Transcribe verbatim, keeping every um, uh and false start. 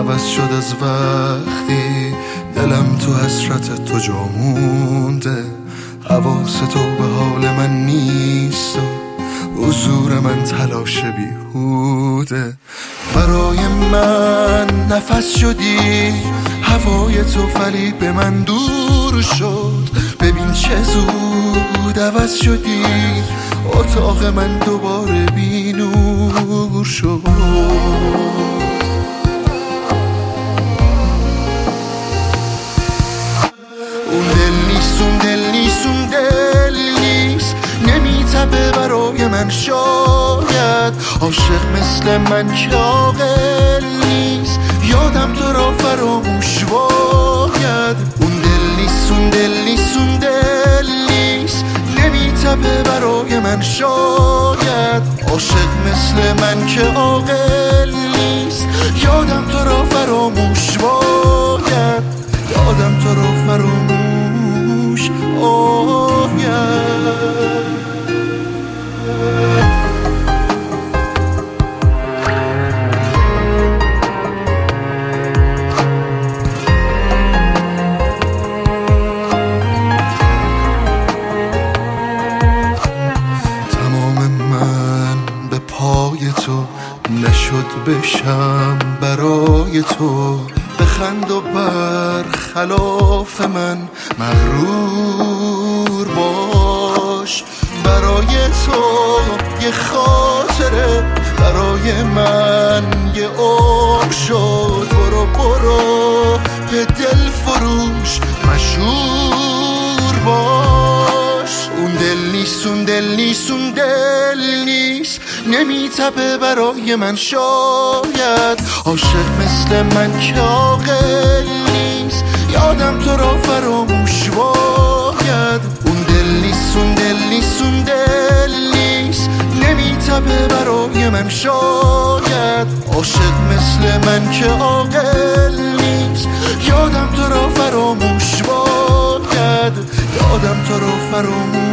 عوض شد از وقتی دلم تو حسرت تو جا مونده. حواس تو به حال من نیست و حضور من تلاش بیهوده. برای من نفس شدی هوای تو، ولی به من دور شد. ببین چه زود عوض شدی، اتاق من دوباره بی نور شد. اون دل نیست، اون دل نیست، اون دل نیست، نمیتبه برای من. شاید عاشق مثل من که عاقل نیست، یادم تو را فراموش باید. اون دل نیست، اون دل نیست، اون دل نیست، نمیتبه برای من. شاید عاشق مثل من که عاقل نیست، یادم تو را فراموش باید. یادم تو را فراموش باید. تو نشد بشم برای تو، بخند و بر خلاف من مغرور باش. برای تو یه خاطره، برای من یه عمر شد. برو برو به دل فروش مشهور باش. اون دل نیست، اون دل نیست، اون دل نیست، نمیتبه برای من. شاید عاشق مثل من که عاقل نیست، یادم تو را فراموش باید. اون دل نیست، اون دل نیست، اون دل نیست، نمیتبه برای من. شاید عاشق مثل من که عاقل نیست، یادم تو را فراموش باید. یادم تو را فراموش